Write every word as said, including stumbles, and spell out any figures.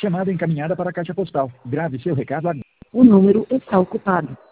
Chamada encaminhada para a caixa postal. Grave seu recado agora. O número está ocupado.